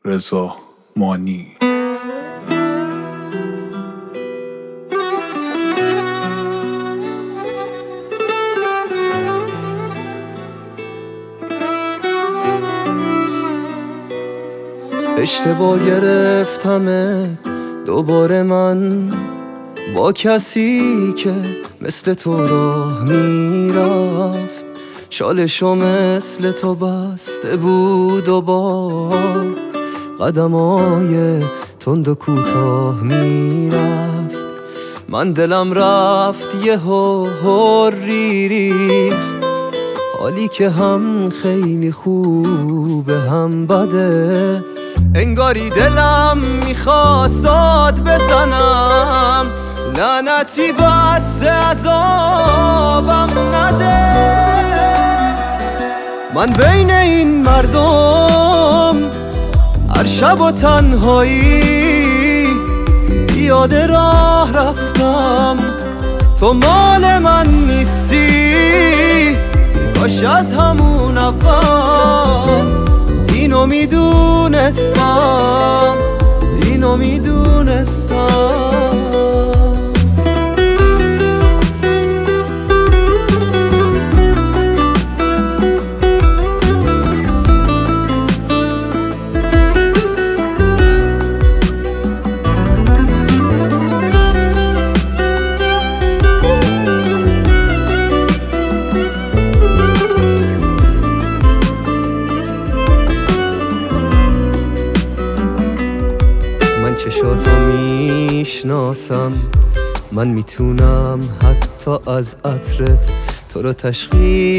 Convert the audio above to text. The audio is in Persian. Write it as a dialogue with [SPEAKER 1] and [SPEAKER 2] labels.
[SPEAKER 1] رضا مانی.
[SPEAKER 2] اشتباه گرفتمت دوباره من با کسی که مثل تو راه میرفت، شالشو مثل تو بسته بود و با قدمای تند و کوتاه میرفت. من دلم رفت یه هوری ریخت، حالی که هم خیلی خوبه هم بده. انگاری دلم میخواست داد بزنم، لعنتی بس عذابم نده. من بین این مردم هر شب و تنهایی پیاده راه رفتم، تو مال من نیستی. کاش از همون اول اینو میدونستم، اینو میدونستم. چشاتو میشناسم، من میتونم حتی از عطرت تو رو تشخیص